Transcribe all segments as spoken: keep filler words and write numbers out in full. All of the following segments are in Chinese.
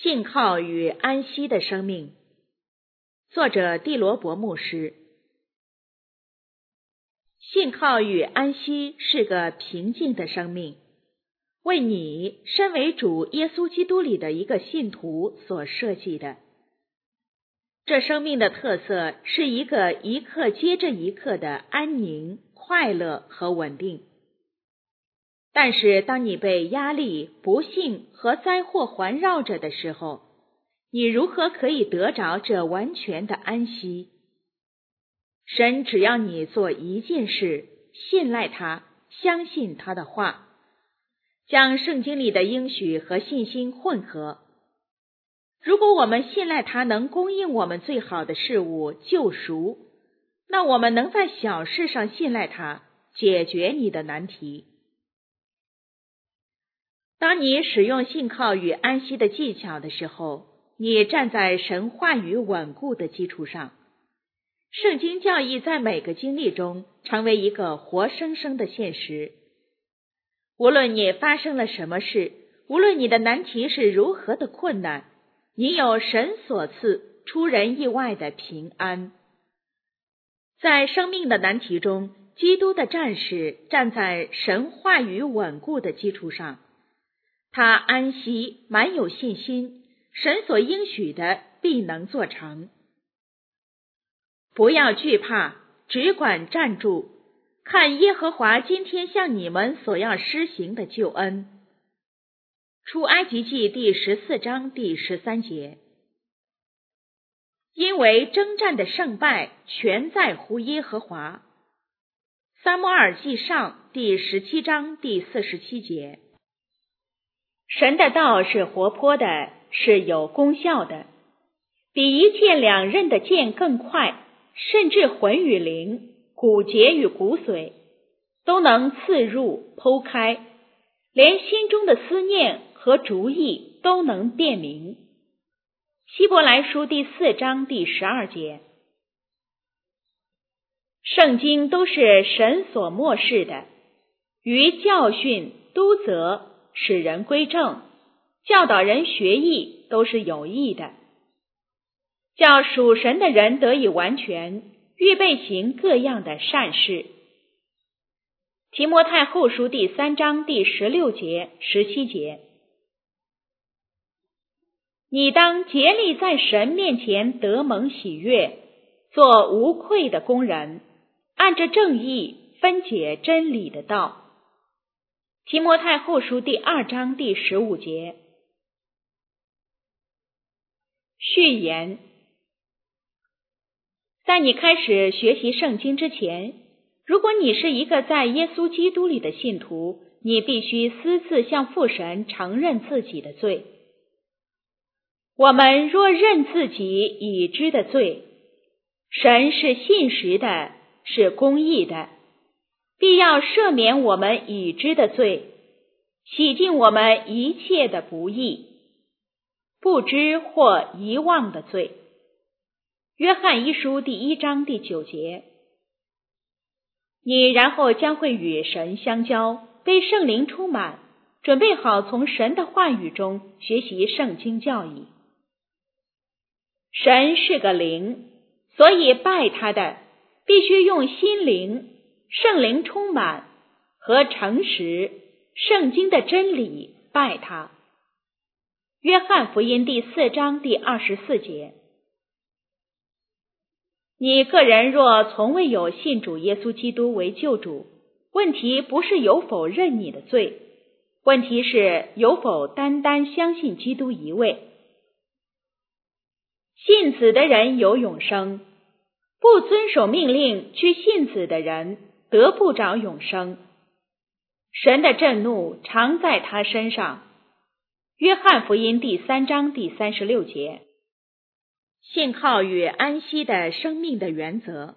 信靠与安息的生命，作者蒂罗伯牧师。信靠与安息是个平静的生命，为你身为主耶稣基督里的一个信徒所设计的。这生命的特色是一个一刻接着一刻的安宁、快乐和稳定。但是当你被压力、不幸和灾祸环绕着的时候，你如何可以得着这完全的安息？神只要你做一件事，信赖他，相信他的话，将圣经里的应许和信心混合。如果我们信赖他能供应我们最好的事物，救赎，那我们能在小事上信赖他，解决你的难题。当你使用信靠与安息的技巧的时候，你站在神话语稳固的基础上。圣经教义在每个经历中成为一个活生生的现实。无论你发生了什么事，无论你的难题是如何的困难，你有神所赐出人意外的平安。在生命的难题中，基督的战士站在神话语稳固的基础上，他安息，满有信心，神所应许的必能做成。不要惧怕，只管站住，看耶和华今天向你们所要施行的救恩。出埃及记第十四章第十三节。因为征战的胜败全在乎耶和华。撒母耳记上第十七章第四十七节。神的道是活泼的，是有功效的，比一切两刃的剑更快，甚至魂与灵、骨节与骨髓，都能刺入剖开，连心中的思念和主意都能辨明。希伯来书第四章第十二节。圣经都是神所默示的，于教训、督责、使人归正、教导人学艺，都是有益的，叫属神的人得以完全，预备行各样的善事。提摩太后书第三章第十六节、十七节。你当竭力在神面前得蒙喜悦，做无愧的工人，按着正义分解真理的道。提摩太后书第二章第十五节。序言。在你开始学习圣经之前，如果你是一个在耶稣基督里的信徒，你必须私自向父神承认自己的罪。我们若认自己已知的罪，神是信实的，是公义的，必要赦免我们已知的罪，洗净我们一切的不义，不知或遗忘的罪。约翰一书第一章第九节。你然后将会与神相交，被圣灵充满，准备好从神的话语中学习圣经教义。神是个灵，所以拜他的必须用心灵、圣灵充满和诚实、圣经的真理拜他。约翰福音第四章第二十四节。你个人若从未有信主耶稣基督为救主，问题不是有否认你的罪，问题是有否单单相信基督一位。信子的人有永生，不遵守命令去信子的人得不着永生。神的震怒常在他身上。约翰福音第三章第三十六节。信靠与安息的生命的原则。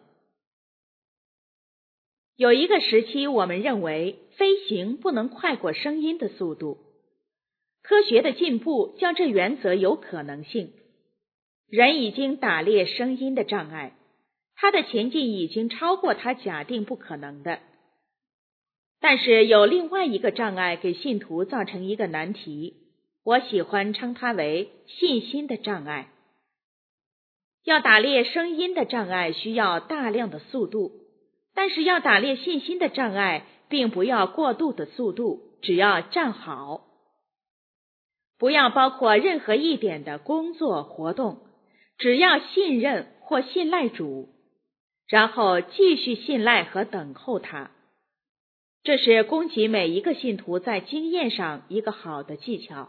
有一个时期，我们认为飞行不能快过声音的速度。科学的进步将这原则有可能性。人已经打裂声音的障碍，他的前进已经超过他假定不可能的。但是有另外一个障碍给信徒造成一个难题， 我喜欢称它为信心的障碍。要打猎声音的障碍需要大量的速度，但是要打猎信心的障碍并不要过度的速度，只要站好。不要包括任何一点的工作活动，只要信任或信赖主，然后继续信赖和等候他。这是供给每一个信徒在经验上一个好的技巧。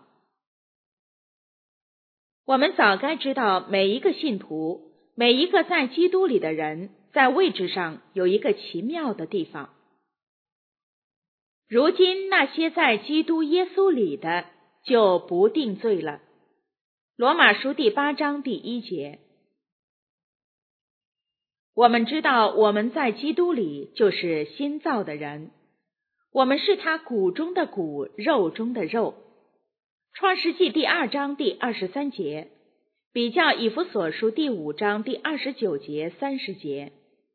我们早该知道每一个信徒，每一个在基督里的人，在位置上有一个奇妙的地方。如今那些在基督耶稣里的就不定罪了。罗马书第八章第一节。我们知道我们在基督里就是新造的人，我们是他骨中的骨，肉中的肉。创世纪第二章第二十三节，比较以弗所书第五章第二十九节、三十节。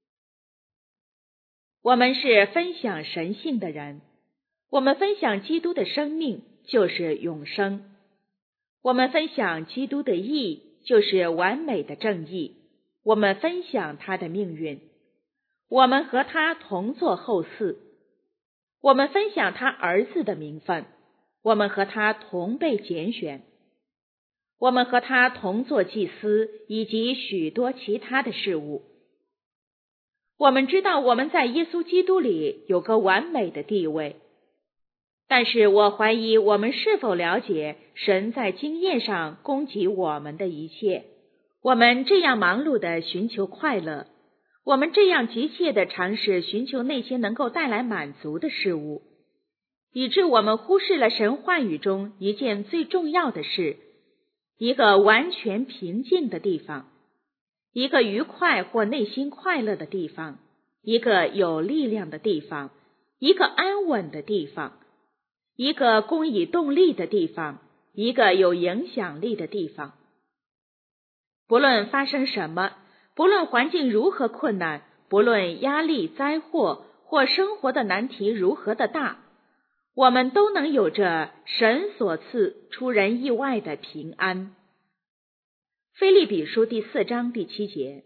我们是分享神性的人，我们分享基督的生命，就是永生。我们分享基督的义，就是完美的正义。我们分享他的命运，我们和他同作后嗣。我们分享他儿子的名分，我们和他同被拣选。我们和他同作祭司，以及许多其他的事物。我们知道我们在耶稣基督里有个完美的地位，但是我怀疑我们是否了解神在经验上供给我们的一切。我们这样忙碌地寻求快乐，我们这样急切地尝试寻求那些能够带来满足的事物，以致我们忽视了神话语中一件最重要的事，一个完全平静的地方，一个愉快或内心快乐的地方，一个有力量的地方，一个安稳的地方，一个供以动力的地方，一个有影响力的地方。不论发生什么，不论环境如何困难，不论压力、灾祸或生活的难题如何的大，我们都能有着神所赐出人意外的平安。腓立比书第四章第七节。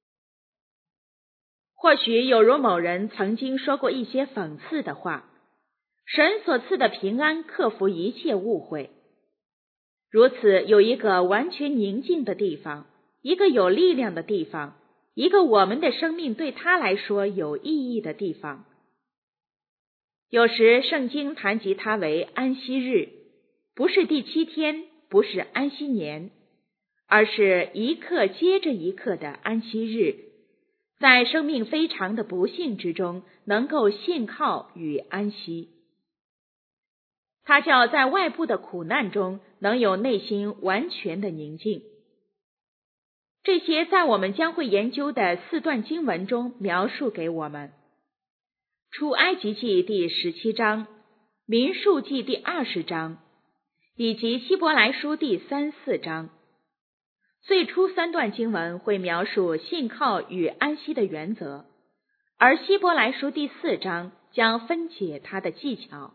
或许有如某人曾经说过一些讽刺的话，神所赐的平安克服一切误会。如此有一个完全宁静的地方，一个有力量的地方，一个我们的生命对他来说有意义的地方。有时圣经谈及它为安息日，不是第七天，不是安息年，而是一刻接着一刻的安息日，在生命非常的不幸之中能够信靠与安息。它叫在外部的苦难中能有内心完全的宁静。这些在我们将会研究的四段经文中描述给我们。出埃及记第十七章、民数记第二十章，以及希伯来书第三四章。最初三段经文会描述信靠与安息的原则，而希伯来书第四章将分解它的技巧。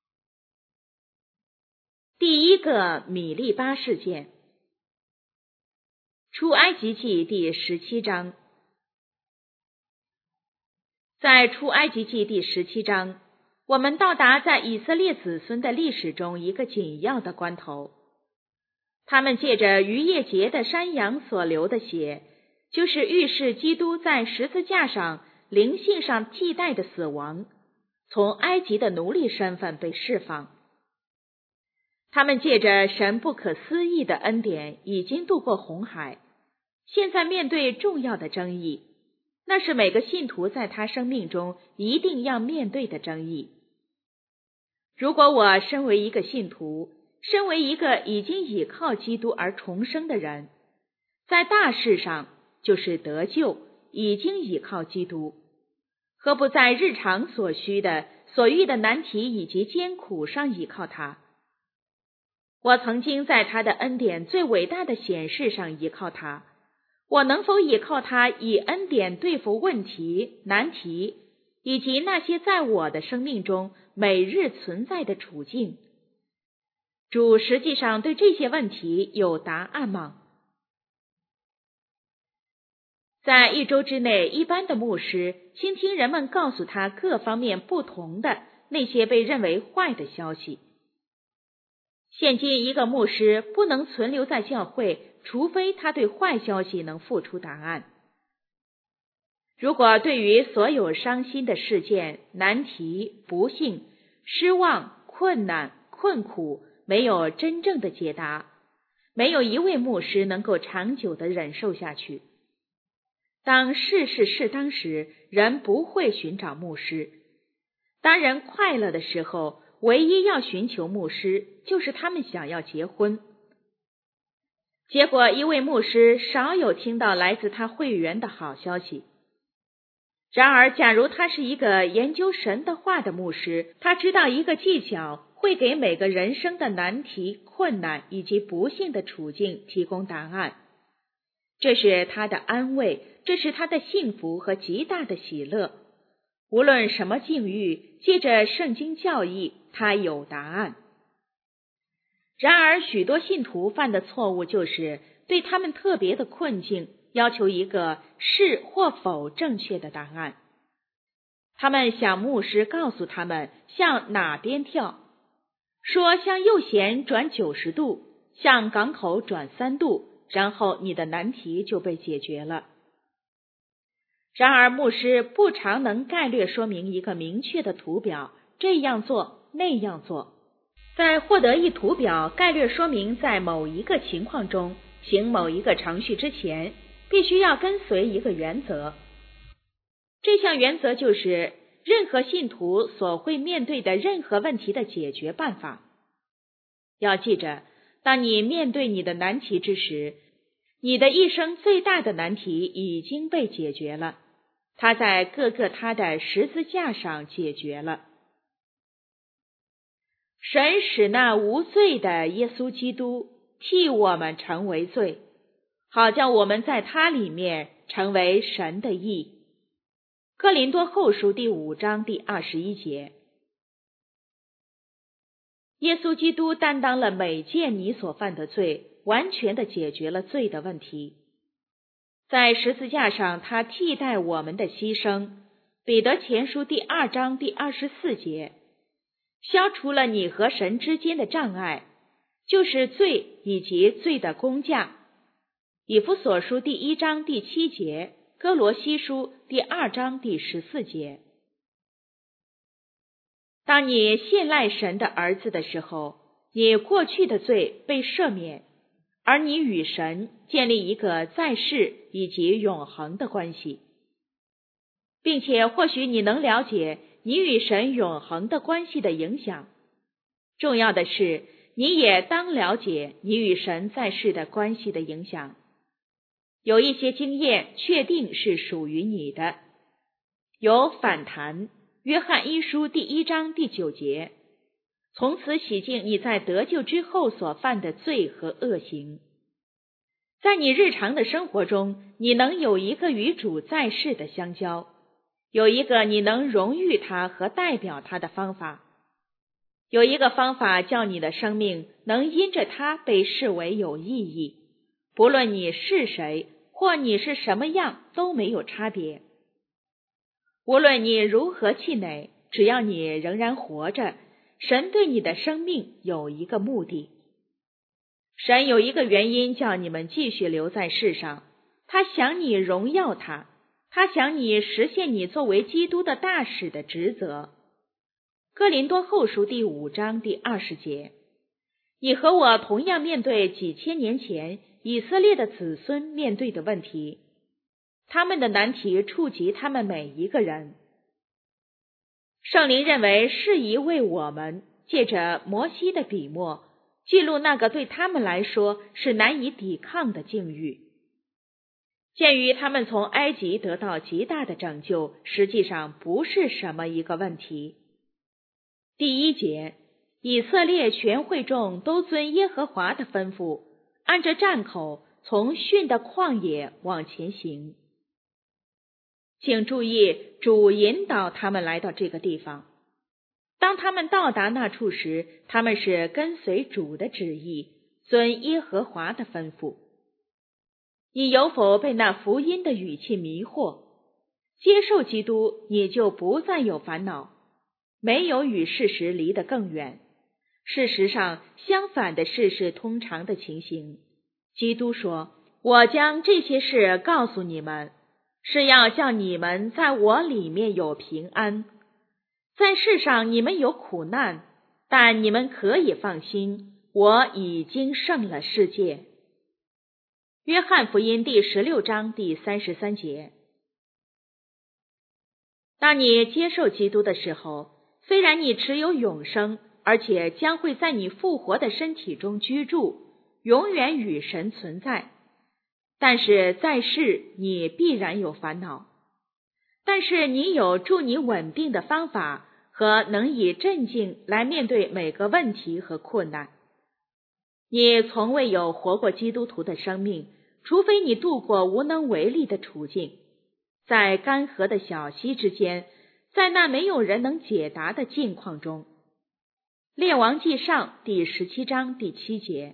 第一个米利巴事件，出埃及记第十七章。在出埃及记第十七章，我们到达在以色列子孙的历史中一个紧要的关头。他们借着逾越节的山羊所流的血，就是预示基督在十字架上灵性上替代的死亡，从埃及的奴隶身份被释放。他们借着神不可思议的恩典已经渡过红海，现在面对重要的争议，那是每个信徒在他生命中一定要面对的争议。如果我身为一个信徒，身为一个已经倚靠基督而重生的人，在大事上就是得救，已经倚靠基督，何不在日常所需的、所遇的难题以及艰苦上倚靠他？我曾经在他的恩典最伟大的显示上依靠他，我能否依靠他以恩典对付问题、难题，以及那些在我的生命中每日存在的处境？ 主实际上对这些问题有答案吗？在一周之内，一般的牧师倾听人们告诉他各方面不同的那些被认为坏的消息。现今一个牧师不能存留在教会，除非他对坏消息能付出答案。如果对于所有伤心的事件、难题、不幸、失望、困难、困苦没有真正的解答，没有一位牧师能够长久地忍受下去。当事事适当时，人不会寻找牧师。当人快乐的时候，唯一要寻求牧师，就是他们想要结婚。结果一位牧师少有听到来自他会员的好消息。然而，假如他是一个研究神的话的牧师，他知道一个技巧会给每个人生的难题、困难以及不幸的处境提供答案。这是他的安慰，这是他的幸福和极大的喜乐。无论什么境遇，借着圣经教义，他有答案。然而，许多信徒犯的错误就是对他们特别的困境要求一个是或否正确的答案。他们想牧师告诉他们向哪边跳，说向右舷转九十度，向港口转三度，然后你的难题就被解决了。然而，牧师不常能概略说明一个明确的图表，这样做，那样做。在获得一图表概略说明在某一个情况中行某一个程序之前，必须要跟随一个原则。这项原则就是任何信徒所会面对的任何问题的解决办法。要记着，当你面对你的难题之时，你的一生最大的难题已经被解决了，它在各个他的十字架上解决了。神使那无罪的耶稣基督替我们成为罪，好叫我们在他里面成为神的义。哥林多后书第五章第二十一节。耶稣基督担当了每件你所犯的罪，完全的解决了罪的问题。在十字架上，他替代我们的牺牲，彼得前书第二章第二十四节，消除了你和神之间的障碍，就是罪以及罪的工价。以弗所书第一章第七节，哥罗西书第二章第十四节。当你信赖神的儿子的时候，你过去的罪被赦免，而你与神建立一个在世以及永恒的关系，并且或许你能了解你与神永恒的关系的影响。重要的是，你也当了解你与神在世的关系的影响。有一些经验确定是属于你的。有反弹，约翰一书第一章第九节，从此洗净你在得救之后所犯的罪和恶行。在你日常的生活中，你能有一个与主在世的相交，有一个你能荣誉他和代表他的方法，有一个方法叫你的生命能因着他被视为有意义，不论你是谁或你是什么样都没有差别。无论你如何气馁，只要你仍然活着，神对你的生命有一个目的。神有一个原因叫你们继续留在世上，他想你荣耀他，他想你实现你作为基督的大使的职责。哥林多后书第五章第二十节，你和我同样面对几千年前以色列的子孙面对的问题，他们的难题触及他们每一个人。圣灵认为适宜为我们借着摩西的笔墨记录那个对他们来说是难以抵抗的境遇。鉴于他们从埃及得到极大的拯救，实际上不是什么一个问题。第一节，以色列全会众都遵耶和华的吩咐，按着站口从逊的旷野往前行。请注意，主引导他们来到这个地方。 当他们到达那处时，他们是跟随主的旨意，遵耶和华的吩咐。你有否被那福音的语气迷惑？接受基督，你就不再有烦恼，没有与事实离得更远。事实上，相反的事是通常的情形。基督说，我将这些事告诉你们，是要叫你们在我里面有平安。在世上你们有苦难，但你们可以放心，我已经胜了世界。约翰福音第十六章第三十三节。当你接受基督的时候，虽然你持有永生，而且将会在你复活的身体中居住，永远与神存在，但是在世你必然有烦恼。但是你有助你稳定的方法和能以镇静来面对每个问题和困难。你从未有活过基督徒的生命，除非你度过无能为力的处境，在干涸的小溪之间，在那没有人能解答的境况中。列王纪上第十七章第七节。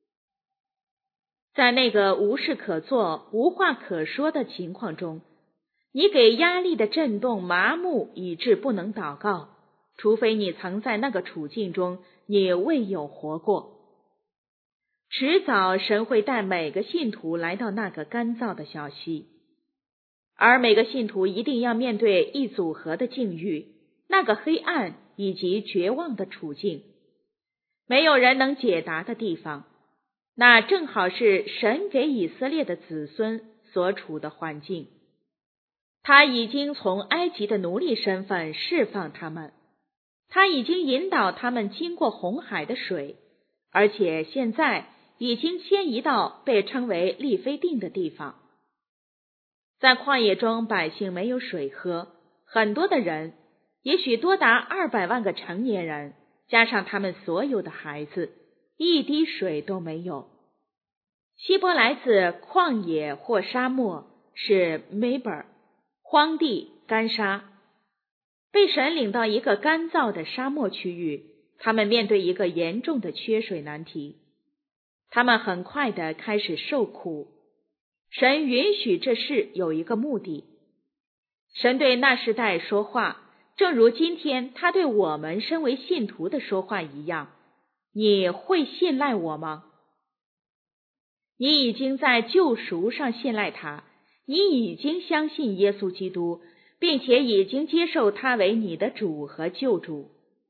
在那个无事可做、无话可说的情况中，你给压力的震动麻木，以致不能祷告，除非你曾在那个处境中，你未有活过。迟早神会带每个信徒来到那个干燥的小溪，而每个信徒一定要面对一组合的境遇，那个黑暗以及绝望的处境，没有人能解答的地方，那正好是神给以色列的子孙所处的环境。他已经从埃及的奴隶身份释放他们，他已经引导他们经过红海的水，而且现在已经迁移到被称为利非定的地方。在旷野中，百姓没有水喝，很多的人，也许多达二百万个成年人，加上他们所有的孩子，一滴水都没有。希伯来字旷野或沙漠是 Meber， 荒地、干沙。被神领到一个干燥的沙漠区域，他们面对一个严重的缺水难题。他们很快地开始受苦。神允许这事有一个目的。神对那时代说话，正如今天他对我们身为信徒的说话一样。你会信赖我吗？你已经在救赎上信赖他，你已经相信耶稣基督，并且已经接受他为你的主和救主。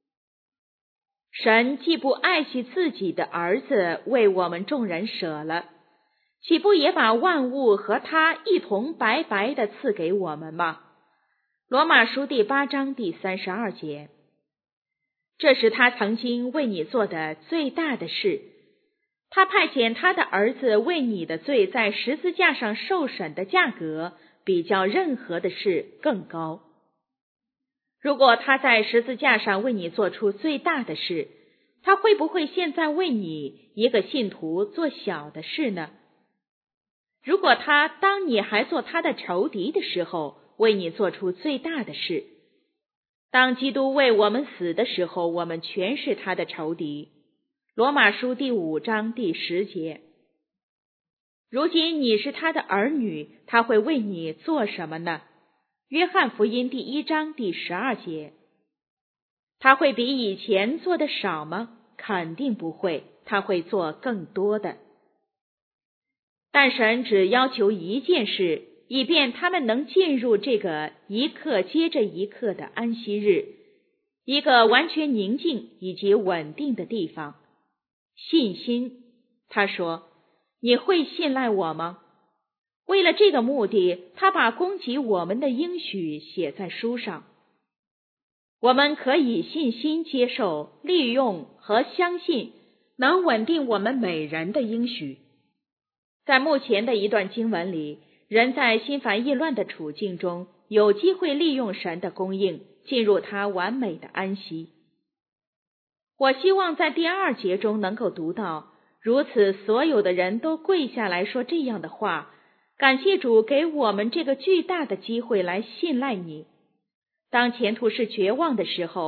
神既不爱惜自己的儿子为我们众人舍了，岂不也把万物和他一同白白地赐给我们吗？罗马书第八章第三十二节。这是他曾经为你做的最大的事，他派遣他的儿子为你的罪在十字架上受审的价格，比较任何的事更高。如果他在十字架上为你做出最大的事，他会不会现在为你一个信徒做小的事呢？如果他当你还做他的仇敌的时候，为你做出最大的事，当基督为我们死的时候，我们全是他的仇敌。罗马书第五章第十节。如今你是他的儿女，他会为你做什么呢？约翰福音第一章第十二节。他会比以前做的少吗？肯定不会，他会做更多的。但神只要求一件事，以便他们能进入这个一刻接着一刻的安息日，一个完全宁静以及稳定的地方。信心。他说，你会信赖我吗？为了这个目的，他把攻击我们的应许写在书上。我们可以信心接受、利用和相信能稳定我们每人的应许。在目前的一段经文里，人在心烦意乱的处境中，有机会利用神的供应，进入他完美的安息。我希望在第二节中能够读到，如此所有的人都跪下来说这样的话，感谢主给我们这个巨大的机会来信赖你。当前途是绝望的时候，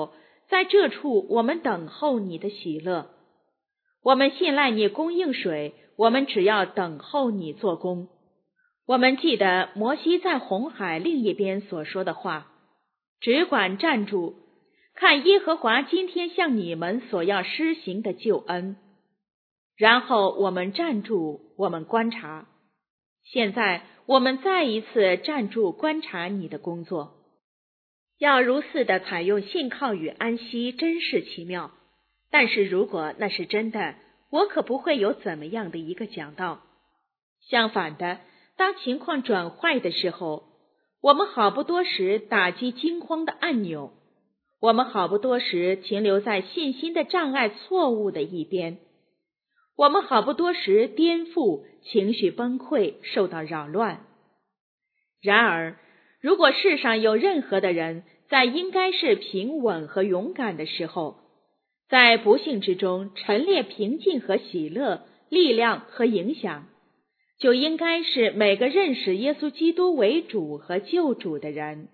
在这处我们等候你的喜乐。我们信赖你供应水，我们只要等候你做工。我们记得摩西在红海另一边所说的话，只管站住，看耶和华今天向你们所要施行的救恩。然后我们站住，我们观察。现在我们再一次站住观察你的工作。要如此的采用信靠与安息，真是奇妙。但是如果那是真的，我可不会有怎么样的一个讲道。相反的，当情况转坏的时候，我们好不多时打击惊慌的按钮，我们好不多时停留在信心的障碍错误的一边，我们好不多时颠覆，情绪崩溃，受到扰乱。然而，如果世上有任何的人在应该是平稳和勇敢的时候，在不幸之中陈列平静和喜乐、力量和影响，就应该是每个认识耶稣基督为主和救主的人。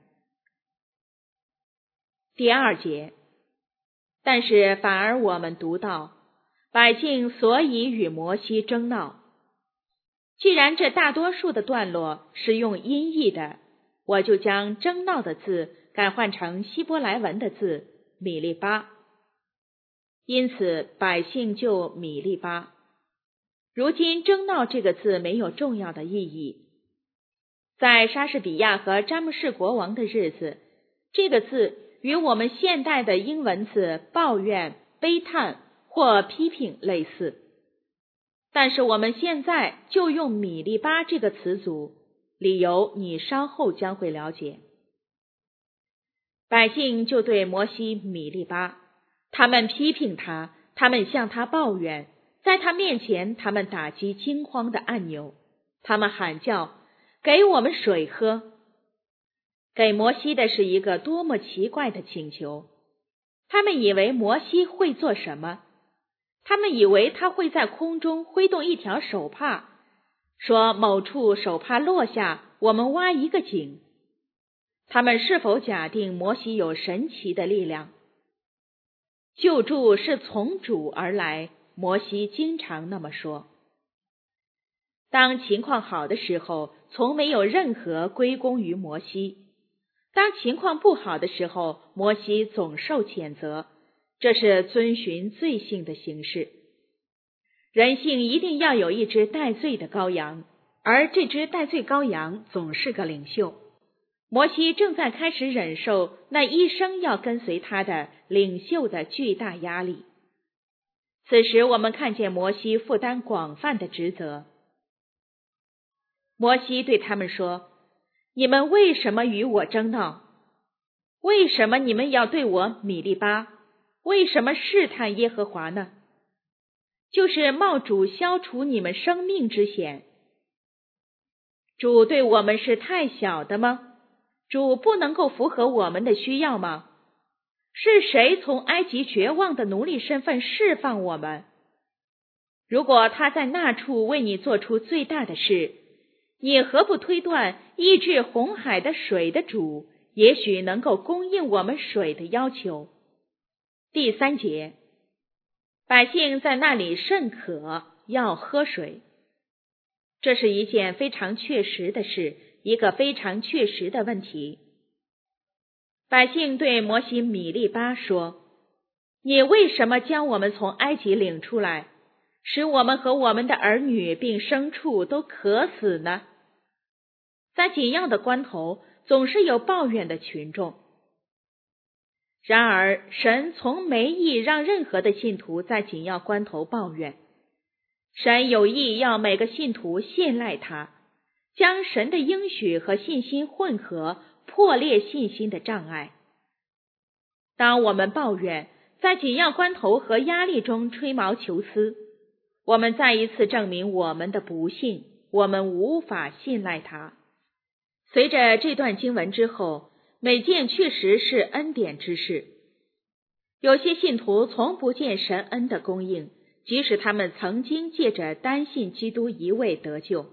第二节，但是反而我们读到，百姓所以与摩西争闹。既然这大多数的段落是用音译的，我就将争闹的字改换成希伯来文的字米利巴。因此百姓就米利巴。如今争闹这个字没有重要的意义。在莎士比亚和詹姆士国王的日子，这个字与我们现代的英文字抱怨、悲叹或批评类似。但是我们现在就用米利巴这个词组，理由你稍后将会了解。百姓就对摩西米利巴，他们批评他，他们向他抱怨，在他面前他们打击惊慌的按钮，他们喊叫，给我们水喝。给摩西的是一个多么奇怪的请求。他们以为摩西会做什么？他们以为他会在空中挥动一条手帕，说某处手帕落下，我们挖一个井。他们是否假定摩西有神奇的力量？救助是从主而来，摩西经常那么说。当情况好的时候，从没有任何归功于摩西；当情况不好的时候，摩西总受谴责，这是遵循罪性的形式。人性一定要有一只带罪的羔羊，而这只带罪羔羊总是个领袖。摩西正在开始忍受那一生要跟随他的领袖的巨大压力。此时我们看见摩西负担广泛的职责。摩西对他们说，你们为什么与我争闹？为什么你们要对我米利巴？为什么试探耶和华呢？就是冒主消除你们生命之险。主对我们是太小的吗？主不能够符合我们的需要吗？是谁从埃及绝望的奴隶身份释放我们？如果他在那处为你做出最大的事，你何不推断抑制红海的水的主也许能够供应我们水的要求？第三节，百姓在那里甚渴，要喝水。这是一件非常确实的事，一个非常确实的问题。百姓对摩西米利巴说，你为什么将我们从埃及领出来，使我们和我们的儿女并牲畜都渴死呢？在紧要的关头，总是有抱怨的群众。然而，神从没意让任何的信徒在紧要关头抱怨。神有意要每个信徒信赖他，将神的应许和信心混合，破裂信心的障碍。当我们抱怨，在紧要关头和压力中吹毛求疵，我们再一次证明我们的不信，我们无法信赖他。随着这段经文之后，每件确实是恩典之事。有些信徒从不见神恩的供应，即使他们曾经借着单信基督一位得救。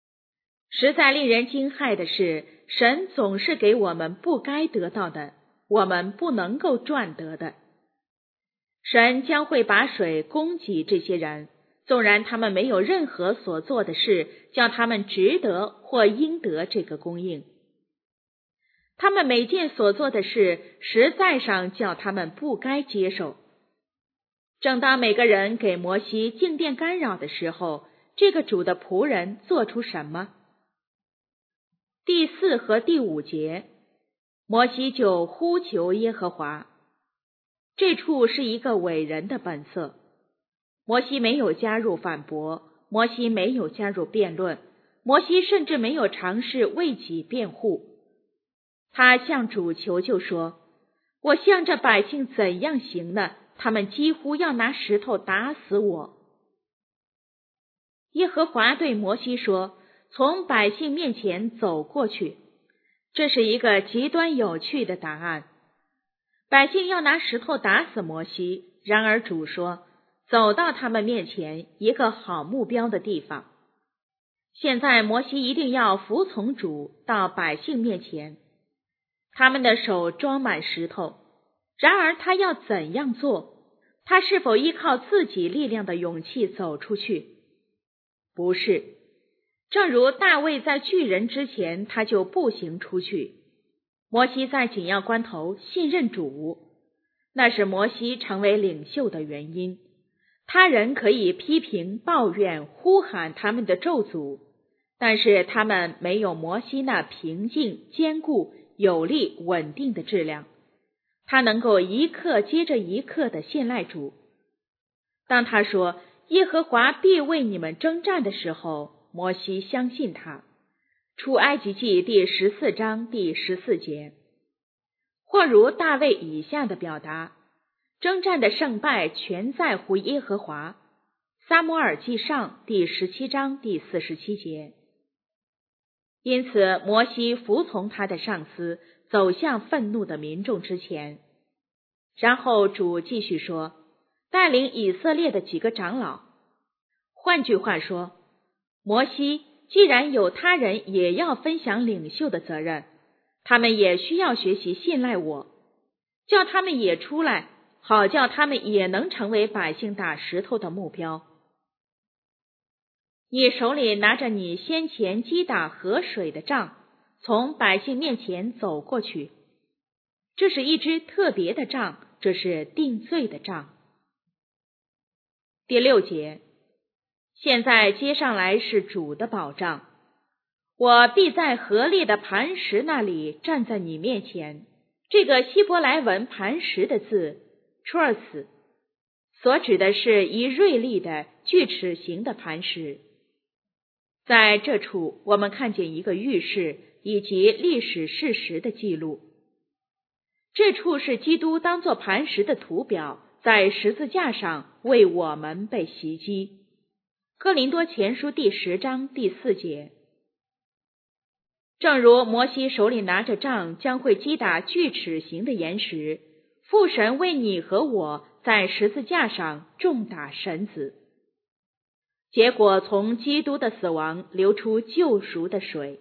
实在令人惊骇的是，神总是给我们不该得到的， 我们不能够赚得的。神将会把水供给这些人，纵然他们没有任何所做的事叫他们值得或应得这个供应。他们每件所做的事实在上叫他们不该接受。正当每个人给摩西静电干扰的时候，这个主的仆人做出什么？第四和第五节，摩西就呼求耶和华。这处是一个伟人的本色。摩西没有加入反驳，摩西没有加入辩论，摩西甚至没有尝试为己辩护。他向主求救说，我向着百姓怎样行呢？他们几乎要拿石头打死我。耶和华对摩西说，从百姓面前走过去。这是一个极端有趣的答案。百姓要拿石头打死摩西，然而主说，走到他们面前，一个好目标的地方。现在摩西一定要服从主，到百姓面前。他们的手装满石头，然而他要怎样做？他是否依靠自己力量的勇气走出去？不是。正如大卫在巨人之前，他就步行出去。摩西在紧要关头信任主，那是摩西成为领袖的原因。他人可以批评、抱怨、呼喊他们的咒诅，但是他们没有摩西那平静、坚固、有力、稳定的质量。他能够一刻接着一刻的信赖主。当他说耶和华必为你们征战的时候，摩西相信他。出埃及记第十四章第十四节。或如大卫以下的表达，征战的胜败全在乎耶和华。撒母耳记上第十七章第四十七节。因此摩西服从他的上司，走向愤怒的民众之前。然后主继续说，带领以色列的几个长老。换句话说，摩西既然有他人也要分享领袖的责任，他们也需要学习信赖我，叫他们也出来，好叫他们也能成为百姓打石头的目标。你手里拿着你先前击打河水的杖，从百姓面前走过去。这是一支特别的杖，这是定罪的杖。第六节，现在接上来是主的保障。我必在河裂的磐石那里站在你面前。这个希伯来文磐石的字 tros 所指的是一锐利的锯齿形的磐石。在这处我们看见一个预示以及历史事实的记录。这处是基督当作磐石的图表，在十字架上为我们被袭击。哥林多前书第十章第四节。正如摩西手里拿着杖将会击打锯齿形的岩石，父神为你和我在十字架上重打绳子。结果从基督的死亡流出救赎的水。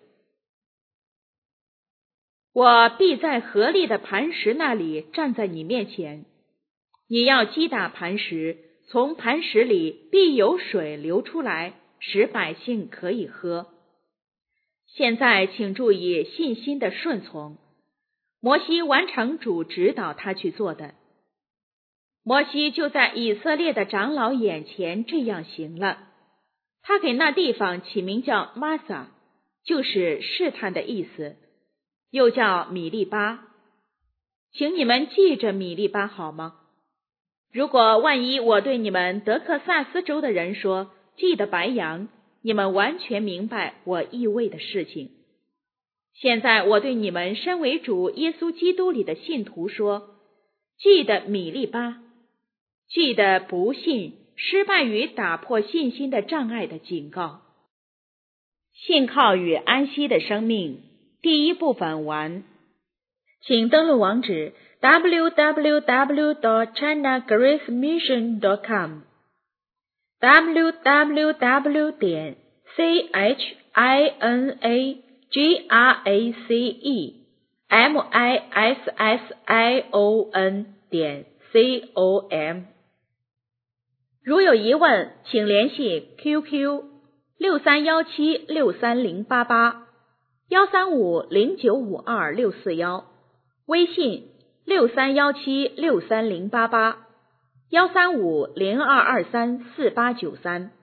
我必在河里的磐石那里站在你面前。你要击打磐石，从磐石里必有水流出来，使百姓可以喝。现在请注意信心的顺从。摩西完成主指导他去做的。摩西就在以色列的长老眼前这样行了。他给那地方起名叫玛撒，就是试探的意思，又叫米利巴。请你们记着米利巴好吗？如果万一我对你们德克萨斯州的人说记得白羊，你们完全明白我意味的事情。现在我对你们身为主耶稣基督里的信徒说，记得米利巴，记得不信失败于打破信心的障碍的警告。信靠与安息的生命第一部分完。请登录网址 double-u double-u double-u dot china grace mission dot com double-u double-u double-u 点 c h i n a g r a c e m i s s i o n 点 c o m。如有疑问，请联系 Q Q 六三一七六三零八八、幺三五零九五二六四一，微信六三一七六三零八八、幺三五零二二三四八九三。